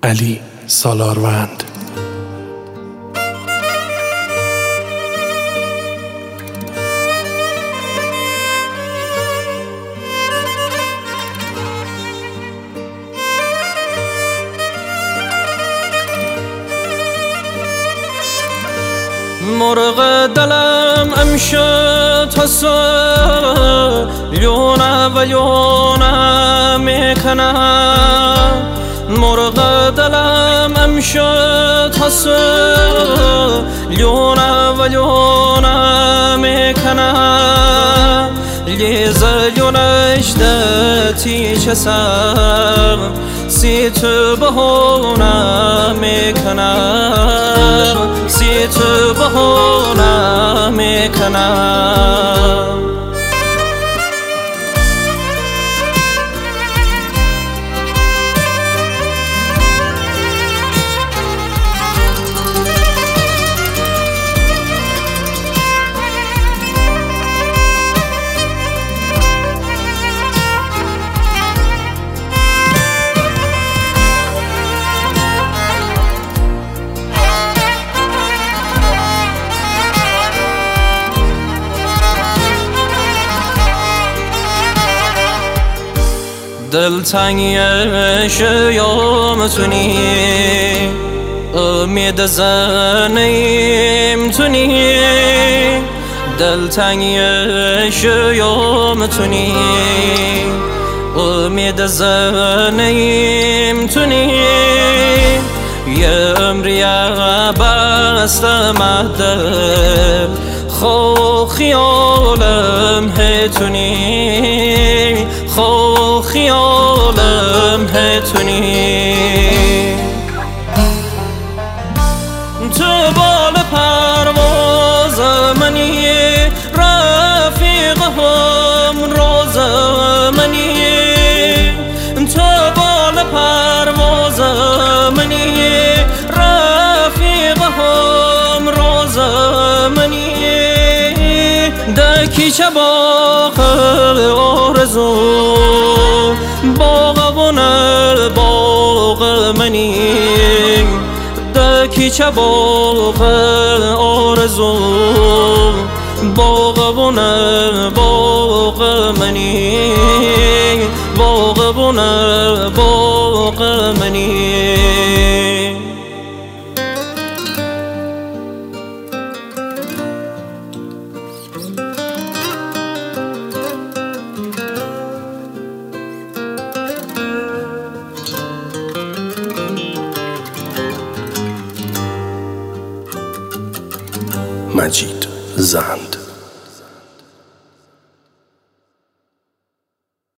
علی سالاروند. مرغ دلم امشب تصل لیونه و لیونه میکنم. مرغ دلم امشب تصل لیونه و لیونه میکنم. لیز لیونش دتی چسم سی تو بهونه میکنم. سی تو بهونه میکنم. دلتنگیش یا میتونی امید زنیم تونی. دلتنگیش یا میتونی امید زنیم تونی. یه عمری بستم دل خو خیالم هتونی. خو خیالم هتونی. تو بال پرواز منی رفیق هم روز منی. تو بال پرواز منی رفیق هم روز منی. دکی چه باغ آرزو باغبونه باغ منی. دکی چه باغ آرزو باغبونه باغ منی. باغبونه باغ منی. مجید زند.